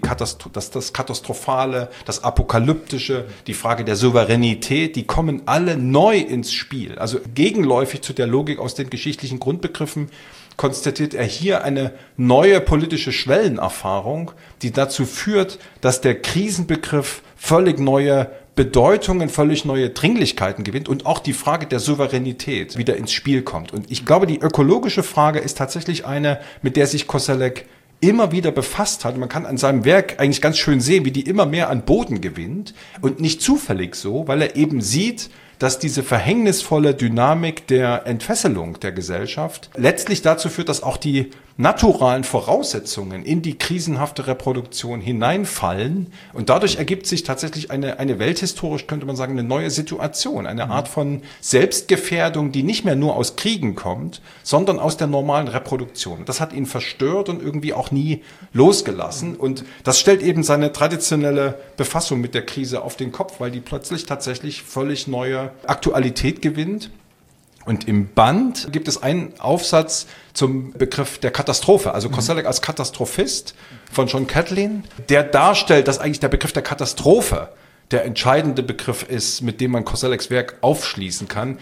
C: das Katastrophale, das Apokalyptische, die Frage der Souveränität, die kommen alle neu ins Spiel. Also gegenläufig zu der Logik aus den geschichtlichen Grundbegriffen konstatiert er hier eine neue politische Schwellenerfahrung, die dazu führt, dass der Krisenbegriff völlig neue Bedeutungen, völlig neue Dringlichkeiten gewinnt und auch die Frage der Souveränität wieder ins Spiel kommt. Und ich glaube, die ökologische Frage ist tatsächlich eine, mit der sich Koselleck immer wieder befasst hat. Man kann an seinem Werk eigentlich ganz schön sehen, wie die immer mehr an Boden gewinnt und nicht zufällig so, weil er eben sieht, dass diese verhängnisvolle Dynamik der Entfesselung der Gesellschaft letztlich dazu führt, dass auch die naturalen Voraussetzungen in die krisenhafte Reproduktion hineinfallen. Und dadurch ergibt sich tatsächlich eine welthistorisch, könnte man sagen, eine neue Situation, eine Art von Selbstgefährdung, die nicht mehr nur aus Kriegen kommt, sondern aus der normalen Reproduktion. Das hat ihn verstört und irgendwie auch nie losgelassen. Und das stellt eben seine traditionelle Befassung mit der Krise auf den Kopf, weil die plötzlich tatsächlich völlig neue Aktualität gewinnt. Und im Band gibt es einen Aufsatz zum Begriff der Katastrophe, also Koselleck als Katastrophist von John Catlin, der darstellt, dass eigentlich der Begriff der Katastrophe der entscheidende Begriff ist, mit dem man Kosellecks Werk aufschließen kann.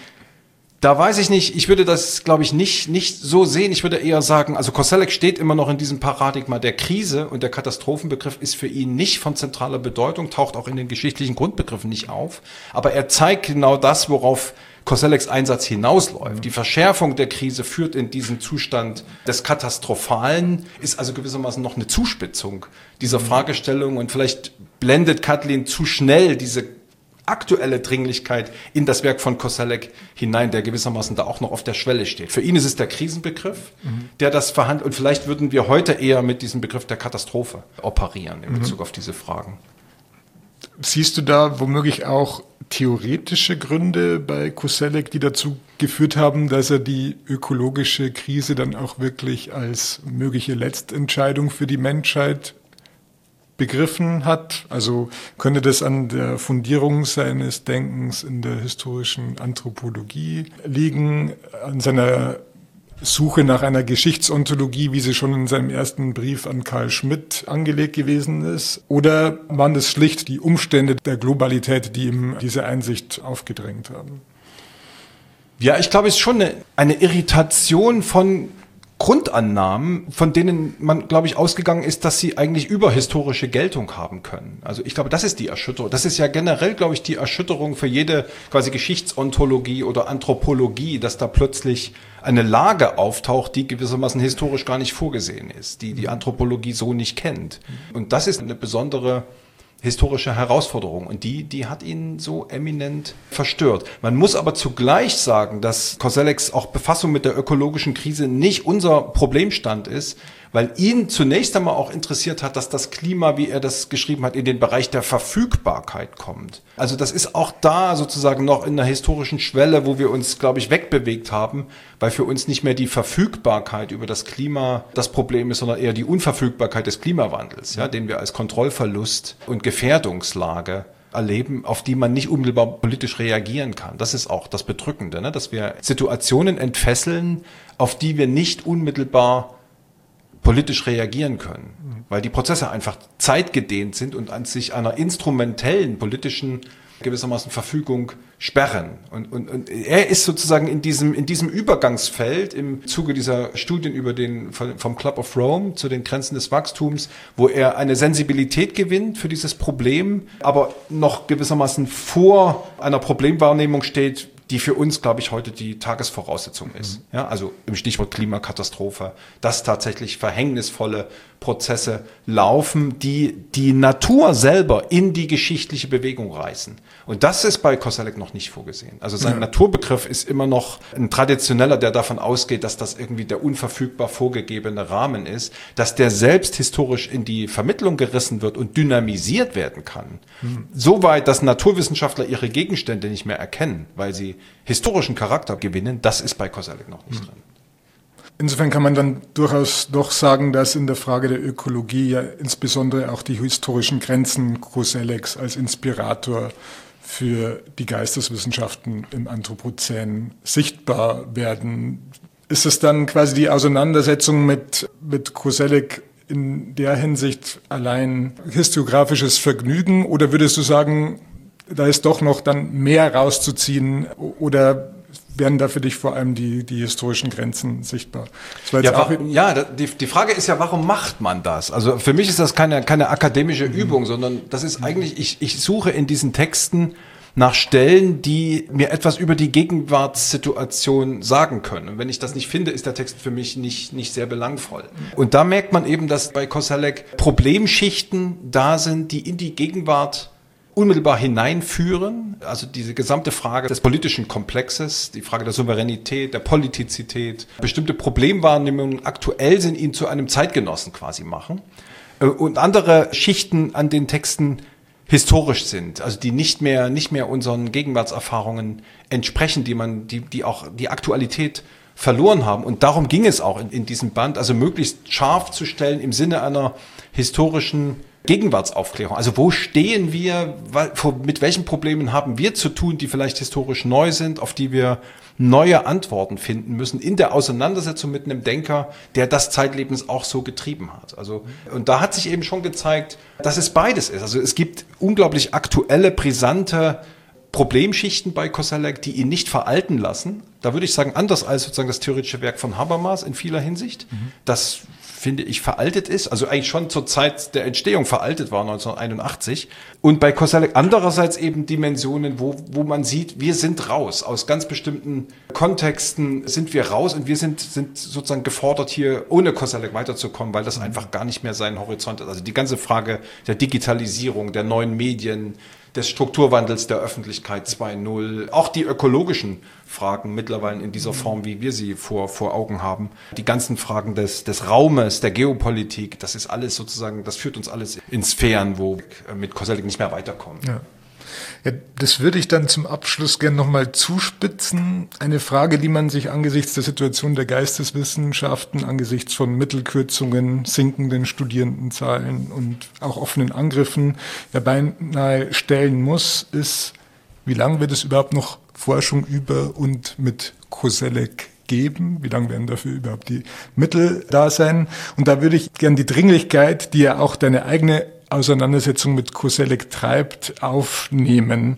C: Da weiß ich nicht, ich würde das, glaube ich, nicht so sehen. Ich würde eher sagen, also Koselleck steht immer noch in diesem Paradigma der Krise und der Katastrophenbegriff ist für ihn nicht von zentraler Bedeutung, taucht auch in den geschichtlichen Grundbegriffen nicht auf. Aber er zeigt genau das, worauf Kosellecks Einsatz hinausläuft. Die Verschärfung der Krise führt in diesen Zustand des Katastrophalen, ist also gewissermaßen noch eine Zuspitzung dieser Fragestellung und vielleicht blendet Catlin zu schnell diese aktuelle Dringlichkeit in das Werk von Koselleck hinein, der gewissermaßen da auch noch auf der Schwelle steht. Für ihn ist es der Krisenbegriff, der das verhandelt und vielleicht würden wir heute eher mit diesem Begriff der Katastrophe operieren in Bezug auf diese Fragen.
B: Siehst du da womöglich auch theoretische Gründe bei Koselleck, die dazu geführt haben, dass er die ökologische Krise dann auch wirklich als mögliche Letztentscheidung für die Menschheit begriffen hat? Also könnte das an der Fundierung seines Denkens in der historischen Anthropologie liegen, an seiner Suche nach einer Geschichtsontologie, wie sie schon in seinem ersten Brief an Carl Schmitt angelegt gewesen ist? Oder waren das schlicht die Umstände der Globalität, die ihm diese Einsicht aufgedrängt haben?
C: Ja, ich glaube, es ist schon eine Irritation von Grundannahmen, von denen man, glaube ich, ausgegangen ist, dass sie eigentlich überhistorische Geltung haben können. Also ich glaube, das ist die Erschütterung. Das ist ja generell, glaube ich, die Erschütterung für jede quasi Geschichtsontologie oder Anthropologie, dass da plötzlich eine Lage auftaucht, die gewissermaßen historisch gar nicht vorgesehen ist, die Anthropologie so nicht kennt. Und das ist eine besondere historische Herausforderung und die hat ihn so eminent verstört. Man muss aber zugleich sagen, dass Kosellecks auch Befassung mit der ökologischen Krise nicht unser Problemstand ist, weil ihn zunächst einmal auch interessiert hat, dass das Klima, wie er das geschrieben hat, in den Bereich der Verfügbarkeit kommt. Also das ist auch da sozusagen noch in einer historischen Schwelle, wo wir uns, glaube ich, wegbewegt haben, weil für uns nicht mehr die Verfügbarkeit über das Klima das Problem ist, sondern eher die Unverfügbarkeit des Klimawandels, ja, den wir als Kontrollverlust und Gefährdungslage erleben, auf die man nicht unmittelbar politisch reagieren kann. Das ist auch das Bedrückende, ne? Dass wir Situationen entfesseln, auf die wir nicht unmittelbar politisch reagieren können, weil die Prozesse einfach zeitgedehnt sind und an sich einer instrumentellen politischen gewissermaßen Verfügung sperren. Und er ist sozusagen in diesem Übergangsfeld im Zuge dieser Studien über vom Club of Rome zu den Grenzen des Wachstums, wo er eine Sensibilität gewinnt für dieses Problem, aber noch gewissermaßen vor einer Problemwahrnehmung steht, die für uns, glaube ich, heute die Tagesvoraussetzung ist. Ja, also im Stichwort Klimakatastrophe, dass tatsächlich verhängnisvolle Prozesse laufen, die die Natur selber in die geschichtliche Bewegung reißen. Und das ist bei Koselleck noch nicht vorgesehen. Also sein Naturbegriff ist immer noch ein traditioneller, der davon ausgeht, dass das irgendwie der unverfügbar vorgegebene Rahmen ist, dass der selbst historisch in die Vermittlung gerissen wird und dynamisiert werden kann. Soweit, dass Naturwissenschaftler ihre Gegenstände nicht mehr erkennen, weil sie historischen Charakter gewinnen, das ist bei Koselleck noch nicht drin.
B: Insofern kann man dann durchaus doch sagen, dass in der Frage der Ökologie ja insbesondere auch die historischen Grenzen Kosellecks als Inspirator für die Geisteswissenschaften im Anthropozän sichtbar werden. Ist es dann quasi die Auseinandersetzung mit Koselleck in der Hinsicht allein historiografisches Vergnügen, oder würdest du sagen, da ist doch noch dann mehr rauszuziehen, oder werden da für dich vor allem die historischen Grenzen sichtbar?
C: Die Frage ist ja, warum macht man das? Also für mich ist das keine akademische Übung, sondern das ist eigentlich, ich suche in diesen Texten nach Stellen, die mir etwas über die Gegenwartssituation sagen können. Und wenn ich das nicht finde, ist der Text für mich nicht sehr belangvoll. Und da merkt man eben, dass bei Koselleck Problemschichten da sind, die in die Gegenwart unmittelbar hineinführen, also diese gesamte Frage des politischen Komplexes, die Frage der Souveränität, der Politizität, bestimmte Problemwahrnehmungen aktuell sind, ihn zu einem Zeitgenossen quasi machen, und andere Schichten an den Texten historisch sind, also die nicht mehr unseren Gegenwartserfahrungen entsprechen, die auch die Aktualität verloren haben. Und darum ging es auch in diesem Band, also möglichst scharf zu stellen im Sinne einer historischen Gegenwartsaufklärung. Also wo stehen wir, mit welchen Problemen haben wir zu tun, die vielleicht historisch neu sind, auf die wir neue Antworten finden müssen in der Auseinandersetzung mit einem Denker, der das zeitlebens auch so getrieben hat. Also, und da hat sich eben schon gezeigt, dass es beides ist. Also es gibt unglaublich aktuelle, brisante Problemschichten bei Koselleck, die ihn nicht veralten lassen. Da würde ich sagen, anders als sozusagen das theoretische Werk von Habermas in vieler Hinsicht, das finde ich veraltet ist, also eigentlich schon zur Zeit der Entstehung veraltet war, 1981. Und bei Koselleck andererseits eben Dimensionen, wo man sieht, wir sind raus. Aus ganz bestimmten Kontexten sind wir raus und wir sind sozusagen gefordert, hier ohne Koselleck weiterzukommen, weil das einfach gar nicht mehr sein Horizont ist. Also die ganze Frage der Digitalisierung, der neuen Medien, des Strukturwandels der Öffentlichkeit 2.0, auch die ökologischen Fragen mittlerweile in dieser Form, wie wir sie vor Augen haben, die ganzen Fragen des Raumes, der Geopolitik, das ist alles sozusagen, das führt uns alles in Sphären, wo mit Koselleck nicht mehr weiterkommen.
B: Ja. Ja, das würde ich dann zum Abschluss gerne nochmal zuspitzen. Eine Frage, die man sich angesichts der Situation der Geisteswissenschaften, angesichts von Mittelkürzungen, sinkenden Studierendenzahlen und auch offenen Angriffen ja beinahe stellen muss, ist, wie lange wird es überhaupt noch Forschung über und mit Koselleck geben? Wie lange werden dafür überhaupt die Mittel da sein? Und da würde ich gern die Dringlichkeit, die ja auch deine eigene Auseinandersetzung mit Koselleck treibt, aufnehmen.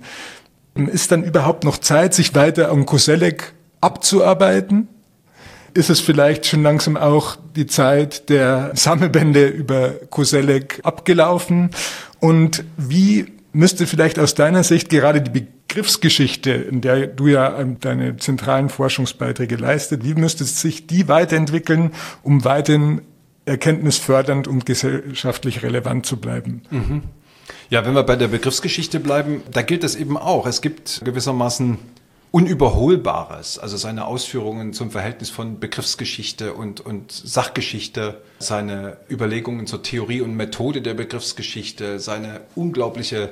B: Ist dann überhaupt noch Zeit, sich weiter an Koselleck abzuarbeiten? Ist es vielleicht schon langsam auch die Zeit der Sammelbände über Koselleck abgelaufen? Und wie müsste vielleicht aus deiner Sicht gerade die Begriffsgeschichte, in der du ja deine zentralen Forschungsbeiträge leistet, wie müsste sich die weiterentwickeln, um weiterhin erkenntnisfördernd und gesellschaftlich relevant zu bleiben?
C: Mhm. Ja, wenn wir bei der Begriffsgeschichte bleiben, da gilt es eben auch. Es gibt gewissermaßen Unüberholbares, also seine Ausführungen zum Verhältnis von Begriffsgeschichte und Sachgeschichte, seine Überlegungen zur Theorie und Methode der Begriffsgeschichte, seine unglaubliche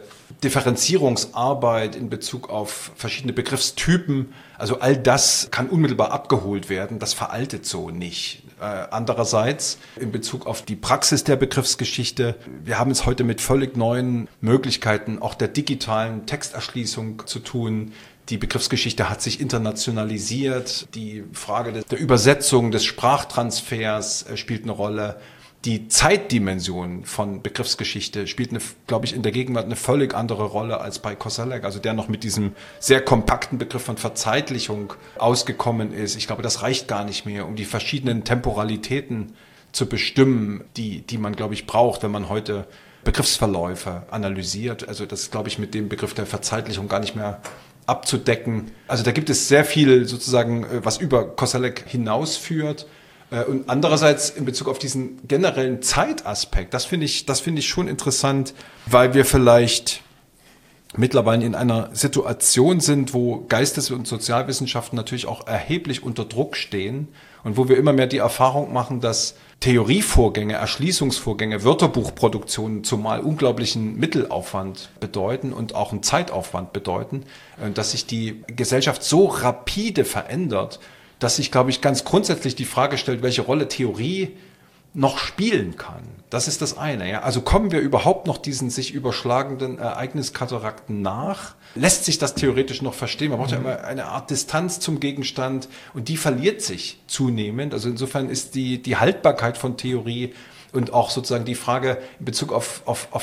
C: Differenzierungsarbeit in Bezug auf verschiedene Begriffstypen. Also all das kann unmittelbar abgeholt werden, das veraltet so nicht. Andererseits in Bezug auf die Praxis der Begriffsgeschichte, wir haben es heute mit völlig neuen Möglichkeiten auch der digitalen Texterschließung zu tun. Die Begriffsgeschichte hat sich internationalisiert, die Frage der Übersetzung, des Sprachtransfers spielt eine Rolle. Die Zeitdimension von Begriffsgeschichte spielt, glaube ich, in der Gegenwart eine völlig andere Rolle als bei Koselleck, also der noch mit diesem sehr kompakten Begriff von Verzeitlichung ausgekommen ist. Ich glaube, das reicht gar nicht mehr, um die verschiedenen Temporalitäten zu bestimmen, die man, glaube ich, braucht, wenn man heute Begriffsverläufe analysiert. Also das ist, glaube ich, mit dem Begriff der Verzeitlichung gar nicht mehr abzudecken. Also da gibt es sehr viel sozusagen, was über Koselleck hinausführt. Und andererseits in Bezug auf diesen generellen Zeitaspekt, das finde ich schon interessant, weil wir vielleicht mittlerweile in einer Situation sind, wo Geistes- und Sozialwissenschaften natürlich auch erheblich unter Druck stehen und wo wir immer mehr die Erfahrung machen, dass Theorievorgänge, Erschließungsvorgänge, Wörterbuchproduktionen zumal unglaublichen Mittelaufwand bedeuten und auch einen Zeitaufwand bedeuten, dass sich die Gesellschaft so rapide verändert, dass sich, glaube ich, ganz grundsätzlich die Frage stellt, welche Rolle Theorie noch spielen kann. Das ist das eine. Ja? Also kommen wir überhaupt noch diesen sich überschlagenden Ereigniskaterakten nach? Lässt sich das theoretisch noch verstehen? Man braucht ja immer eine Art Distanz zum Gegenstand und die verliert sich zunehmend. Also insofern ist die Haltbarkeit von Theorie und auch sozusagen die Frage in Bezug auf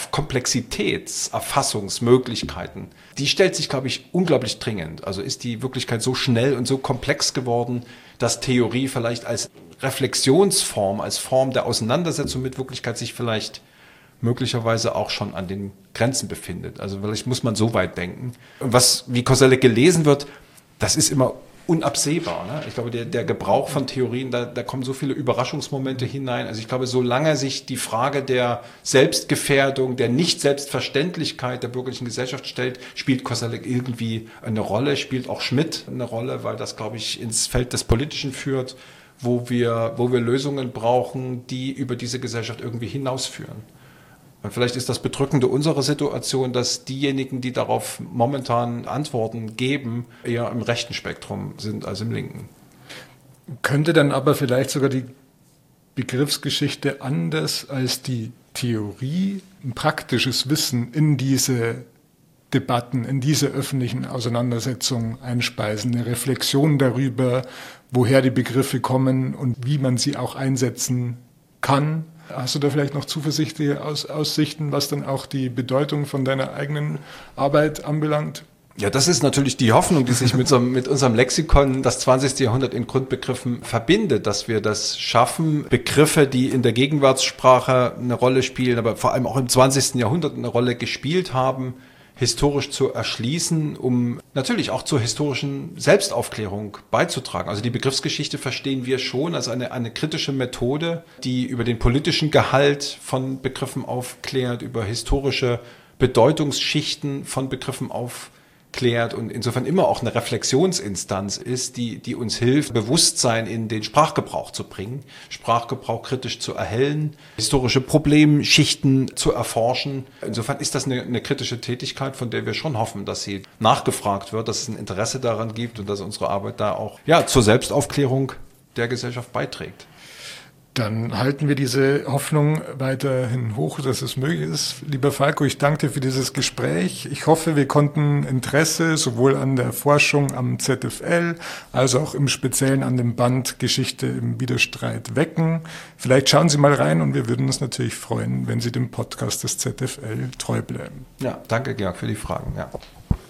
C: Komplexitätserfassungsmöglichkeiten, die stellt sich, glaube ich, unglaublich dringend. Also ist die Wirklichkeit so schnell und so komplex geworden, dass Theorie vielleicht als Reflexionsform, als Form der Auseinandersetzung mit Wirklichkeit sich vielleicht möglicherweise auch schon an den Grenzen befindet. Also vielleicht muss man so weit denken. Und wie Koselleck gelesen wird, das ist immer unabsehbar. Ne? Ich glaube, der Gebrauch von Theorien, da kommen so viele Überraschungsmomente hinein. Also ich glaube, solange sich die Frage der Selbstgefährdung, der Nicht-Selbstverständlichkeit der bürgerlichen Gesellschaft stellt, spielt Koselleck irgendwie eine Rolle, spielt auch Schmidt eine Rolle, weil das, glaube ich, ins Feld des Politischen führt, wo wir Lösungen brauchen, die über diese Gesellschaft irgendwie hinausführen. Und vielleicht ist das Bedrückende unserer Situation, dass diejenigen, die darauf momentan Antworten geben, eher im rechten Spektrum sind als im linken.
B: Könnte dann aber vielleicht sogar die Begriffsgeschichte anders als die Theorie ein praktisches Wissen in diese Debatten, in diese öffentlichen Auseinandersetzungen einspeisen, eine Reflexion darüber, woher die Begriffe kommen und wie man sie auch einsetzen kann. Hast du da vielleicht noch zuversichtliche Aussichten, was dann auch die Bedeutung von deiner eigenen Arbeit anbelangt?
C: Ja, das ist natürlich die Hoffnung, die sich mit unserem Lexikon das 20. Jahrhundert in Grundbegriffen verbindet, dass wir das schaffen, Begriffe, die in der Gegenwartssprache eine Rolle spielen, aber vor allem auch im 20. Jahrhundert eine Rolle gespielt haben, historisch zu erschließen, um natürlich auch zur historischen Selbstaufklärung beizutragen. Also die Begriffsgeschichte verstehen wir schon als eine kritische Methode, die über den politischen Gehalt von Begriffen aufklärt, über historische Bedeutungsschichten von Begriffen aufklärt und insofern immer auch eine Reflexionsinstanz ist, die uns hilft, Bewusstsein in den Sprachgebrauch zu bringen, Sprachgebrauch kritisch zu erhellen, historische Problemschichten zu erforschen. Insofern ist das eine kritische Tätigkeit, von der wir schon hoffen, dass sie nachgefragt wird, dass es ein Interesse daran gibt und dass unsere Arbeit da auch zur Selbstaufklärung der Gesellschaft beiträgt.
B: Dann halten wir diese Hoffnung weiterhin hoch, dass es möglich ist. Lieber Falco, ich danke dir für dieses Gespräch. Ich hoffe, wir konnten Interesse sowohl an der Forschung am ZFL als auch im Speziellen an dem Band Geschichte im Widerstreit wecken. Vielleicht schauen Sie mal rein und wir würden uns natürlich freuen, wenn Sie dem Podcast des ZFL treu bleiben.
C: Ja, danke Georg für die Fragen. Ja.